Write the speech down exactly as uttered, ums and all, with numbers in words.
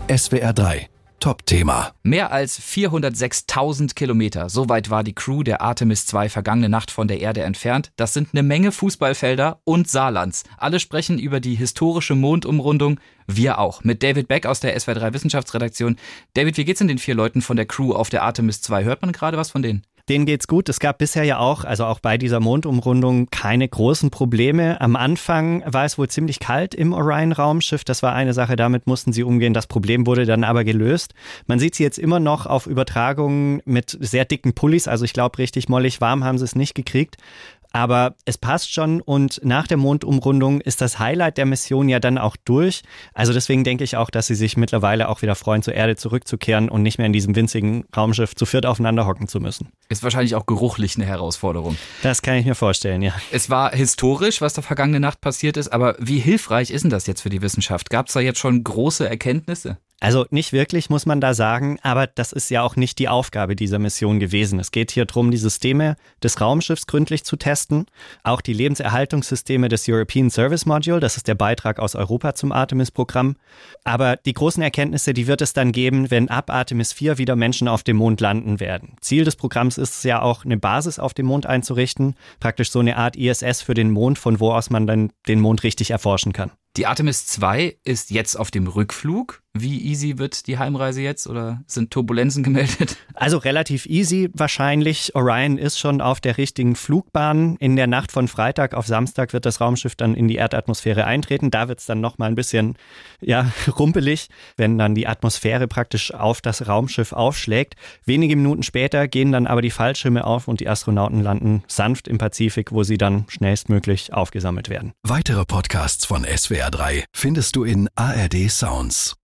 S W R drei Top-Thema. Mehr als vierhundertsechstausend Kilometer, so weit war die Crew der Artemis zwei vergangene Nacht von der Erde entfernt. Das sind eine Menge Fußballfelder und Saarlands. Alle sprechen über die historische Mondumrundung, wir auch. Mit David Beck aus der S W R drei Wissenschaftsredaktion. David, wie geht's denn den vier Leuten von der Crew auf der Artemis zwei? Hört man gerade was von denen? Denen geht's gut. Es gab bisher ja auch, also auch bei dieser Mondumrundung, keine großen Probleme. Am Anfang war es wohl ziemlich kalt im Orion-Raumschiff. Das war eine Sache, damit mussten sie umgehen. Das Problem wurde dann aber gelöst. Man sieht sie jetzt immer noch auf Übertragungen mit sehr dicken Pullis. Also ich glaube, richtig mollig warm haben sie es nicht gekriegt. Aber es passt schon und nach der Mondumrundung ist das Highlight der Mission ja dann auch durch. Also deswegen denke ich auch, dass sie sich mittlerweile auch wieder freuen, zur Erde zurückzukehren und nicht mehr in diesem winzigen Raumschiff zu viert aufeinander hocken zu müssen. Ist wahrscheinlich auch geruchlich eine Herausforderung. Das kann ich mir vorstellen, ja. Es war historisch, was da vergangene Nacht passiert ist, aber wie hilfreich ist denn das jetzt für die Wissenschaft? Gab es da jetzt schon große Erkenntnisse? Also nicht wirklich, muss man da sagen, aber das ist ja auch nicht die Aufgabe dieser Mission gewesen. Es geht hier darum, die Systeme des Raumschiffs gründlich zu testen, auch die Lebenserhaltungssysteme des European Service Module, das ist der Beitrag aus Europa zum Artemis-Programm. Aber die großen Erkenntnisse, die wird es dann geben, wenn ab Artemis vier wieder Menschen auf dem Mond landen werden. Ziel des Programms ist es ja auch, eine Basis auf dem Mond einzurichten, praktisch so eine Art I S S für den Mond, von wo aus man dann den Mond richtig erforschen kann. Die Artemis zwei ist jetzt auf dem Rückflug. Wie easy wird die Heimreise jetzt oder sind Turbulenzen gemeldet? Also relativ easy wahrscheinlich. Orion ist schon auf der richtigen Flugbahn. In der Nacht von Freitag auf Samstag wird das Raumschiff dann in die Erdatmosphäre eintreten. Da wird es dann nochmal ein bisschen ja, rumpelig, wenn dann die Atmosphäre praktisch auf das Raumschiff aufschlägt. Wenige Minuten später gehen dann aber die Fallschirme auf und die Astronauten landen sanft im Pazifik, wo sie dann schnellstmöglich aufgesammelt werden. Weitere Podcasts von S W R drei findest du in A R D Sounds.